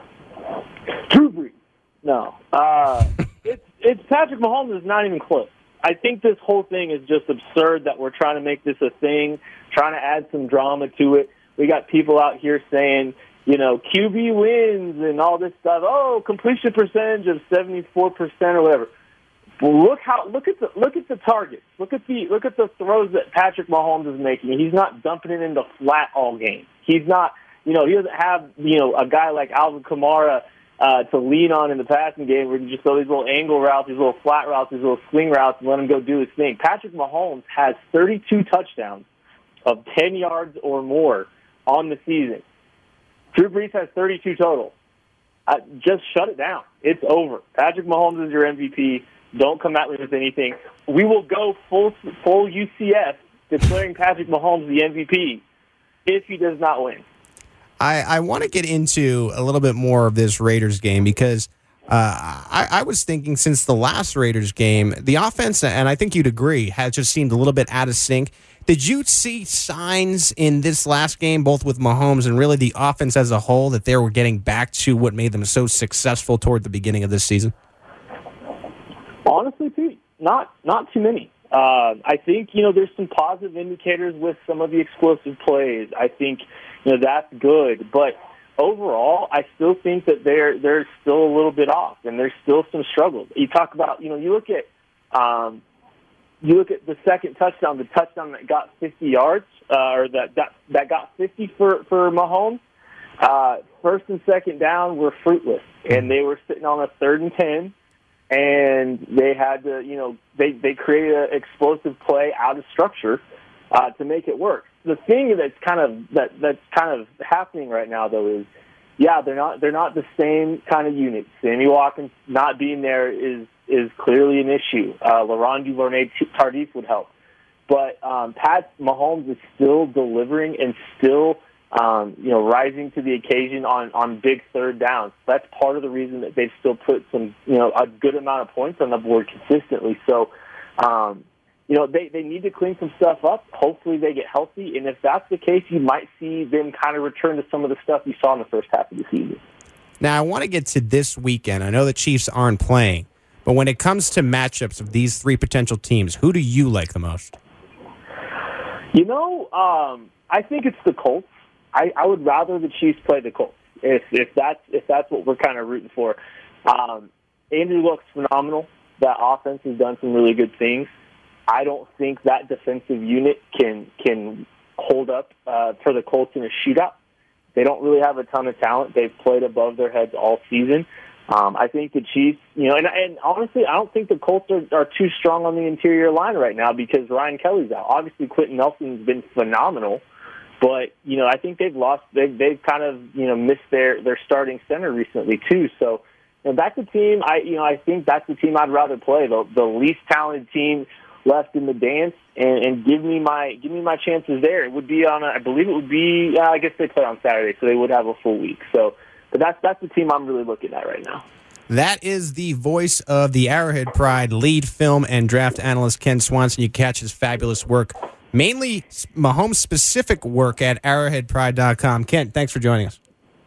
[SPEAKER 12] Drew Brees. No. Uh, it's, it's Patrick Mahomes is not even close. I think this whole thing is just absurd that we're trying to make this a thing, trying to add some drama to it. We got people out here saying, you know, Q B wins and all this stuff. Oh, completion percentage of seventy-four percent or whatever. Well, look how look at the look at the targets. Look at the look at the throws that Patrick Mahomes is making. He's not dumping it into flat all game. He's not, you know, he doesn't have, you know, a guy like Alvin Kamara Uh, to lean on in the passing game where you just throw these little angle routes, these little flat routes, these little swing routes, and let him go do his thing. Patrick Mahomes has thirty-two touchdowns of ten yards or more on the season. Drew Brees has thirty-two total. Uh, just shut it down. It's over. Patrick Mahomes is your M V P. Don't come at me with anything. We will go full full U C F declaring Patrick Mahomes the M V P if he does not win.
[SPEAKER 2] I, I want to get into a little bit more of this Raiders game because uh, I, I was thinking since the last Raiders game, the offense, and I think you'd agree, has just seemed a little bit out of sync. Did you see signs in this last game, both with Mahomes and really the offense as a whole, that they were getting back to what made them so successful toward the beginning of this season?
[SPEAKER 12] Honestly, Pete, not not too many. Uh, I think, you know, there's some positive indicators with some of the explosive plays. I think, you know, that's good. But overall, I still think that they're they're still a little bit off, and there's still some struggles. You talk about, you know, you look at um, you look at the second touchdown, the touchdown that got fifty yards, uh, or that, that that got fifty for for Mahomes. Uh, first and second down were fruitless, and they were sitting on a third and ten. And they had to, you know, they, they created an explosive play out of structure uh, to make it work. The thing that's kind of that that's kind of happening right now, though, is yeah, they're not they're not the same kind of unit. Sammy Watkins not being there is is clearly an issue. Uh, Laurent Duvernay-Tardif would help. But um, Pat Mahomes is still delivering and still um, you know, rising to the occasion on, on big third downs. That's part of the reason that they've still put some, you know, a good amount of points on the board consistently. So, um, you know, they, they need to clean some stuff up. Hopefully they get healthy. And if that's the case, you might see them kind of return to some of the stuff you saw in the first half of the season.
[SPEAKER 2] Now, I want to get to this weekend. I know the Chiefs aren't playing, but when it comes to matchups of these three potential teams, who do you like the most?
[SPEAKER 12] You know, um, I think it's the Colts. I, I would rather the Chiefs play the Colts if if that's if that's what we're kind of rooting for. Um, Andrew looks phenomenal. That offense has done some really good things. I don't think that defensive unit can can hold up uh, for the Colts in a shootout. They don't really have a ton of talent. They've played above their heads all season. Um, I think the Chiefs, you know, and, and honestly, I don't think the Colts are, are too strong on the interior line right now because Ryan Kelly's out. Obviously, Quentin Nelson's been phenomenal, but you know, I think they've lost. They've they've kind of you know missed their, their starting center recently too. So, you know, that's a team. I you know I think that's the team I'd rather play. The the least talented team left in the dance, and, and give me my give me my chances there. It would be on. A, I believe it would be. Uh, I guess they play on Saturday, so they would have a full week. So. But that's that's the team I'm really looking at right now.
[SPEAKER 2] That is the voice of the Arrowhead Pride lead film and draft analyst Ken Swanson. You catch his fabulous work, mainly Mahomes-specific work at arrowhead pride dot com. Kent, thanks for joining us.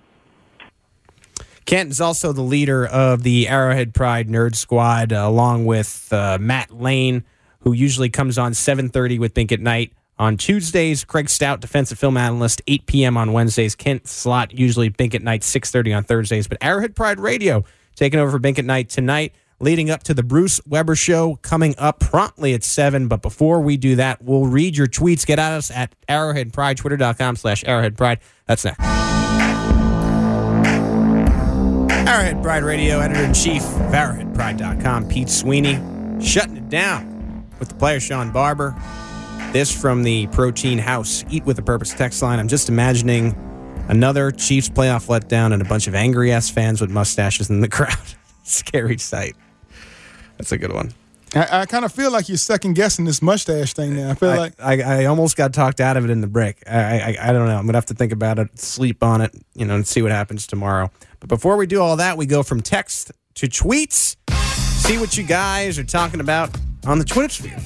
[SPEAKER 2] Kent is also the leader of the Arrowhead Pride Nerd Squad, uh, along with uh, Matt Lane, who usually comes on seven thirty with Bink at Night. On Tuesdays, Craig Stout, defensive film analyst, eight p.m. on Wednesdays. Kent Slot, usually Bink at Night, six thirty on Thursdays. But Arrowhead Pride Radio taking over for Bink at Night tonight, leading up to the Bruce Weber Show coming up promptly at seven. But before we do that, we'll read your tweets. Get at us at Arrowhead Pride, twitter dot com slash Arrowhead Pride. That's next. Arrowhead Pride Radio, editor-in-chief of arrowhead pride dot com, Pete Sweeney, shutting it down with the player Sean Barber. This from the Protein House Eat with a Purpose text line. I'm just imagining another Chiefs playoff letdown and a bunch of angry-ass fans with mustaches in the crowd. Scary sight. That's a good one.
[SPEAKER 3] I, I kind of feel like you're second-guessing this mustache thing now. I feel
[SPEAKER 2] I,
[SPEAKER 3] like
[SPEAKER 2] I, I almost got talked out of it in the break. I, I I don't know. I'm going to have to think about it, sleep on it, you know, and see what happens tomorrow. But before we do all that, we go from text to tweets. See what you guys are talking about on the Twitter sphere.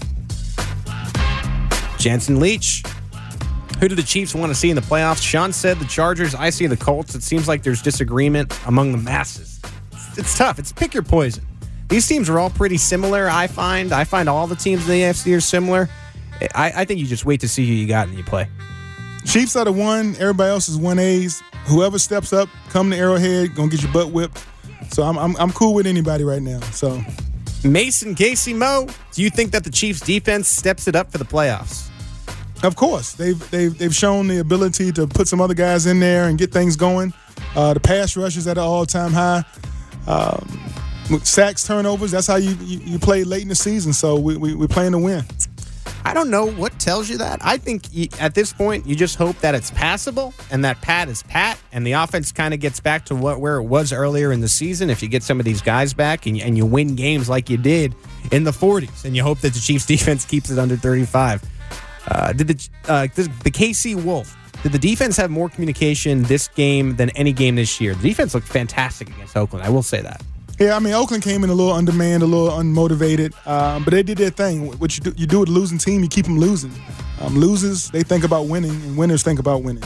[SPEAKER 2] Jensen Leach. Who do the Chiefs want to see in the playoffs? Sean said the Chargers. I see the Colts. It seems like there's disagreement among the masses. It's, it's tough. It's pick your poison. These teams are all pretty similar, I find. I find all the teams in the A F C are similar. I, I think you just wait to see who you got and you play.
[SPEAKER 3] Chiefs are the one. Everybody else is one A's. Whoever steps up, come to Arrowhead, gonna get your butt whipped. So I'm I'm, I'm cool with anybody right now. So
[SPEAKER 2] Mason Casey Mo, do you think that the Chiefs defense steps it up for the playoffs?
[SPEAKER 3] Of course, they've they've they've shown the ability to put some other guys in there and get things going. Uh, the pass rush is at an all-time high. Um, sacks, turnovers. That's how you, you, you play late in the season. So we, we we're playing to win.
[SPEAKER 2] I don't know what tells you that. I think you, at this point you just hope that it's passable and that Pat is Pat and the offense kind of gets back to what where it was earlier in the season. If you get some of these guys back and, and you win games like you did in the forties, and you hope that the Chiefs defense keeps it under thirty-five. Uh, did the uh, the K C Wolf, did the defense have more communication this game than any game this year? The defense looked fantastic against Oakland. I will say that.
[SPEAKER 3] Yeah, I mean, Oakland came in a little undermanned, a little unmotivated, um, but they did their thing. What you do, you do with a losing team, you keep them losing. Um, losers, they think about winning, and winners think about winning.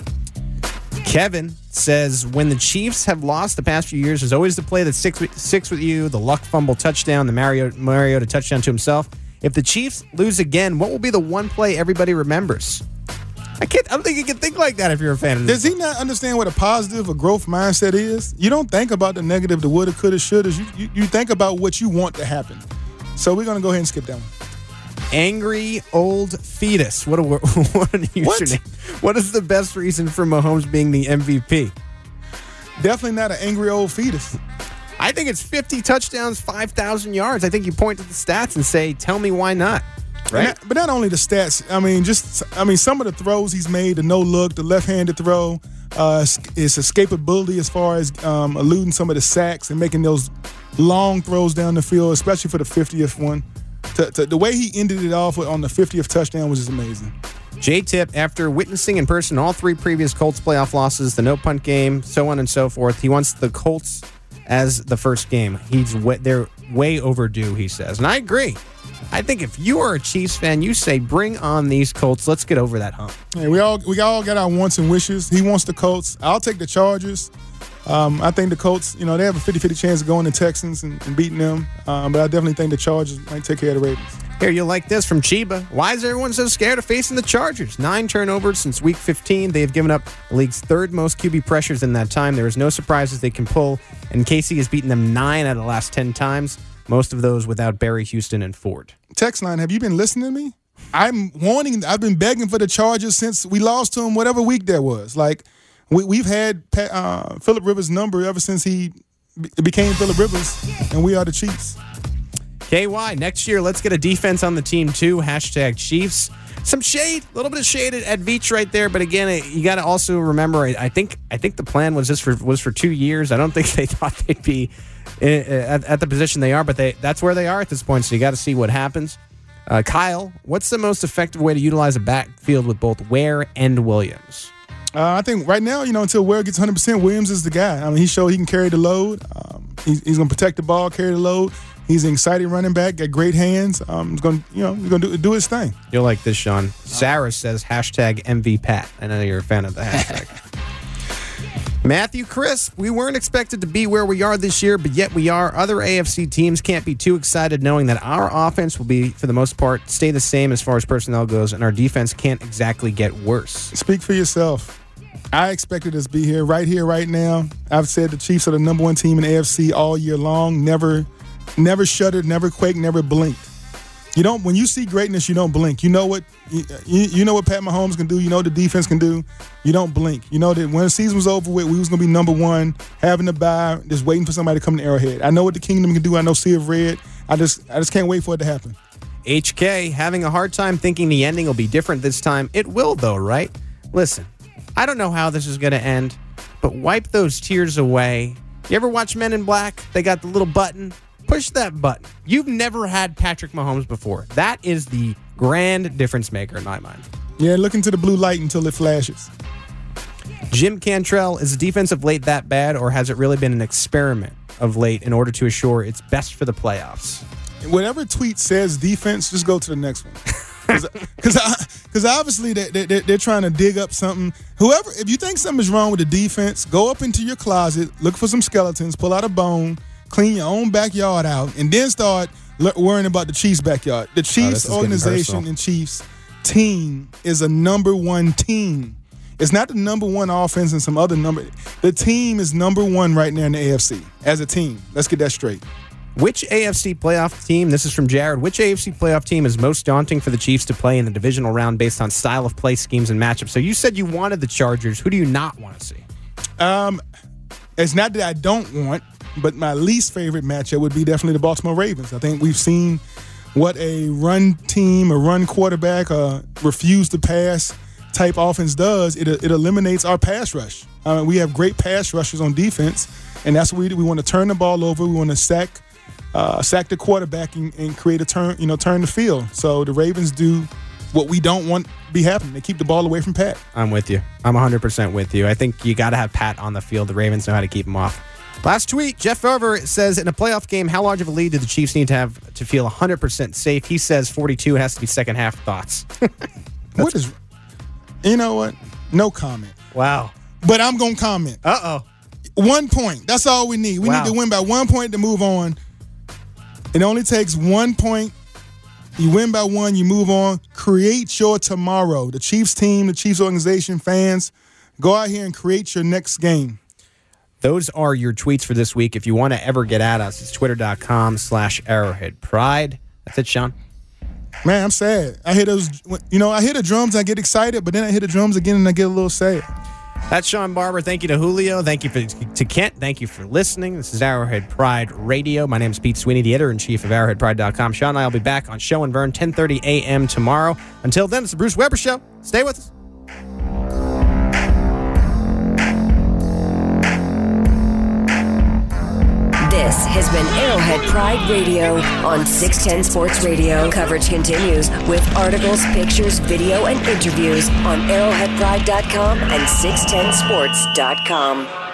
[SPEAKER 2] Kevin says, when the Chiefs have lost the past few years, there's always the play that sticks with, sticks with you, the luck fumble touchdown, the Mario, Mariota touchdown to himself. If the Chiefs lose again, what will be the one play everybody remembers? I can't. I don't think you can think like that if you're a fan of this.
[SPEAKER 3] Does he not understand what a positive or growth mindset is? You don't think about the negative, the woulda, coulda, shoulda. You, you, you think about what you want to happen. So we're going to go ahead and skip that one.
[SPEAKER 2] Angry old fetus. What a what a username. What? What is the best reason for Mahomes being the M V P?
[SPEAKER 3] Definitely not an angry old fetus.
[SPEAKER 2] I think it's fifty touchdowns, five thousand yards. I think you point to the stats and say, tell me why not. Right?
[SPEAKER 3] Not, but not only the stats. I mean, just I mean, some of the throws he's made, the no look, the left-handed throw. uh, his escapability as far as um, eluding some of the sacks and making those long throws down the field, especially for the fiftieth one. To, to, the way he ended it off on the fiftieth touchdown was just amazing.
[SPEAKER 2] J-Tip, after witnessing in person all three previous Colts playoff losses, the no-punt game, so on and so forth, he wants the Colts as the first game. He's way, They're way overdue, he says. And I agree. I think if you are a Chiefs fan, you say, bring on these Colts. Let's get over that hump.
[SPEAKER 3] Yeah, we all we all got our wants and wishes. He wants the Colts. I'll take the Chargers. Um, I think the Colts, you know, they have a fifty-fifty chance of going to Texans and, and beating them. Um, but I definitely think the Chargers might take care of the Ravens.
[SPEAKER 2] Here, you'll like this from Chiba. Why is everyone so scared of facing the Chargers? Nine turnovers since week fifteen. They have given up the league's third most Q B pressures in that time. There is no surprises they can pull, and K C has beaten them nine out of the last ten times, most of those without Barry, Houston, and Ford.
[SPEAKER 3] Text line, have you been listening to me? I'm warning, I've been begging for the Chargers since we lost to them, whatever week that was. Like, we, we've had uh, Phillip Rivers' number ever since he be- became Phillip Rivers, and we are the Chiefs.
[SPEAKER 2] K Y, next year, let's get a defense on the team, too. Hashtag Chiefs. Some shade, a little bit of shade at, at Veach right there, but again, you got to also remember, I, I think I think the plan was just for was for two years. I don't think they thought they'd be at, at the position they are, but they that's where they are at this point, so you got to see what happens. Uh, Kyle, what's the most effective way to utilize a backfield with both Ware and Williams?
[SPEAKER 3] Uh, I think right now, you know, until Ware gets one hundred percent, Williams is the guy. I mean, he showed he can carry the load. Um, he's he's going to protect the ball, carry the load. He's an exciting running back, got great hands. Um, he's going to, you know, he's going to do, do his thing.
[SPEAKER 2] You'll like this, Sean. Sarah says hashtag M V Pat. I know you're a fan of the hashtag. Matthew Crisp, we weren't expected to be where we are this year, but yet we are. Other A F C teams can't be too excited knowing that our offense will be, for the most part, stay the same as far as personnel goes, and our defense can't exactly get worse.
[SPEAKER 3] Speak for yourself. I expected us to be here, right here, right now. I've said the Chiefs are the number one team in the A F C all year long. Never, never shuddered, never quaked, never blinked. You don't. When you see greatness, you don't blink. You know what you, you know what Pat Mahomes can do. You know what the defense can do. You don't blink. You know that when the season was over with, we was going to be number one, having to buy, just waiting for somebody to come to Arrowhead. I know what the Kingdom can do. I know Sea of Red. I just, I just can't wait for it to happen.
[SPEAKER 2] H K, having a hard time thinking the ending will be different this time. It will, though, right? Listen, I don't know how this is going to end, but wipe those tears away. You ever watch Men in Black? They got the little button. Push that button. You've never had Patrick Mahomes before. That is the grand difference maker in my mind.
[SPEAKER 3] Yeah, look into the blue light until it flashes.
[SPEAKER 2] Jim Cantrell, is the defense of late that bad, or has it really been an experiment of late in order to assure it's best for the playoffs?
[SPEAKER 3] Whatever tweet says defense, just go to the next one. Because obviously they, they, they're trying to dig up something. Whoever, if you think something's wrong with the defense, go up into your closet, look for some skeletons, pull out a bone, clean your own backyard out, and then start l- worrying about the Chiefs' backyard. The Chiefs
[SPEAKER 2] oh,
[SPEAKER 3] organization and Chiefs team is a number one team. It's not the number one offense and some other number. The team is number one right now in the A F C as a team. Let's get that straight.
[SPEAKER 2] Which A F C playoff team, this is from Jared, which A F C playoff team is most daunting for the Chiefs to play in the divisional round based on style of play, schemes, and matchups? So you said you wanted the Chargers. Who do you not want to see?
[SPEAKER 3] Um, It's not that I don't want, but my least favorite matchup would be definitely the Baltimore Ravens. I think we've seen what a run team, a run quarterback, a refuse to pass type offense does. It, it eliminates our pass rush. Uh, we have great pass rushers on defense, and that's what we do. We want to turn the ball over. We want to sack uh, sack the quarterback and, and create a turn, you know, turn the field. So the Ravens do what we don't want to be happening. They keep the ball away from Pat.
[SPEAKER 2] I'm with you. I'm one hundred percent with you. I think you got to have Pat on the field. The Ravens know how to keep him off. Last tweet, Jeff Farver says, in a playoff game, how large of a lead do the Chiefs need to have to feel one hundred percent safe? He says forty-two has to be second half. Thoughts?
[SPEAKER 3] What is, you know what? No comment.
[SPEAKER 2] Wow.
[SPEAKER 3] But I'm going to comment.
[SPEAKER 2] Uh-oh.
[SPEAKER 3] One point. That's all we need. We
[SPEAKER 2] Wow.
[SPEAKER 3] need to win by one point to move on. It only takes one point. You win by one, you move on. Create your tomorrow. The Chiefs team, the Chiefs organization, fans, go out here and create your next game.
[SPEAKER 2] Those are your tweets for this week. If you want to ever get at us, it's twitter.com slash Arrowhead Pride. That's it, Sean.
[SPEAKER 3] Man, I'm sad. I hear those, you know, I hear the drums, I get excited, but then I hear the drums again and I get a little sad.
[SPEAKER 2] That's Sean Barber. Thank you to Julio. Thank you for, to Kent. Thank you for listening. This is Arrowhead Pride Radio. My name is Pete Sweeney, the editor-in-chief of arrowhead pride dot com. Sean and I will be back on Show and Vern, ten thirty a.m. tomorrow. Until then, it's the Bruce Weber Show. Stay with us.
[SPEAKER 1] has been Arrowhead Pride Radio on six ten Sports Radio. Coverage continues with articles, pictures, video, and interviews on arrowhead pride dot com and six ten sports dot com.